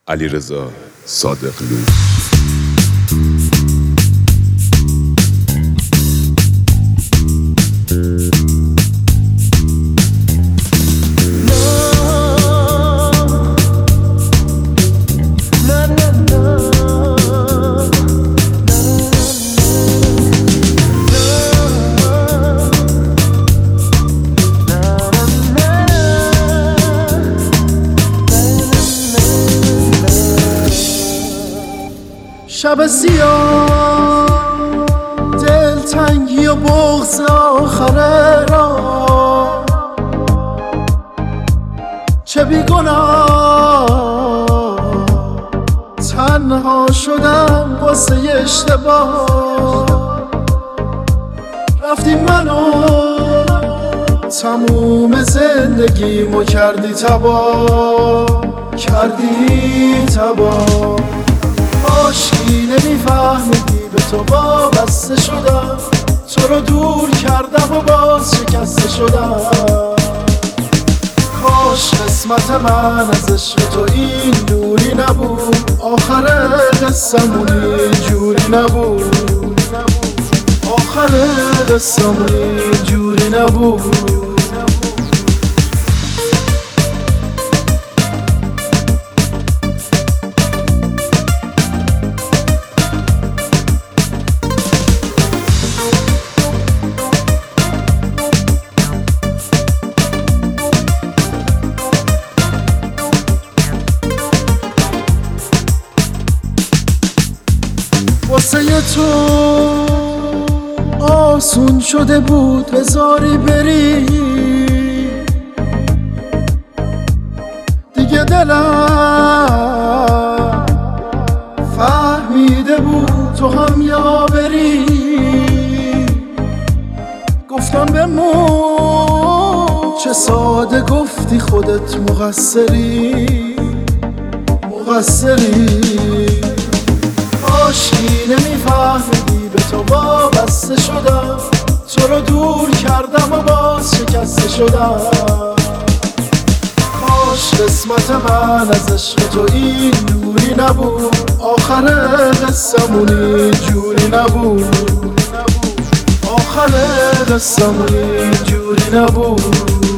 علیرضا صادقلو. شب سیاه دلتنگی و بغض آخر را، چه بیگناه تنها شدم واسه اشتباه. رفتی منو تموم زندگیمو کردی تباه، کردی تباه. عاشقی نمیفهمیدی به تو وابسته شدم، تو رو دور کردم و باز شکسته شدم. کاش قسمت من از عشق تو این دوری نبود، آخر قصه‌مون اینجوری نبود، آخر قصه‌مون اینجوری نبود. واسه تو آسون شده بود بذاری بری، دیگه دلم فهمیده بود تو هم یاوری. گفتم بمون، چه ساده گفتی خودت مقصری، مقصری. عاشقی نمیفهمیدی به تو وابسته شدم، تو رو دور کردم و باز شکسته شدم. کاش قسمت من از عشق تو این دوری نبود، آخر قصه‌مون اینجوری نبود، آخر قصه‌مون اینجوری نبود.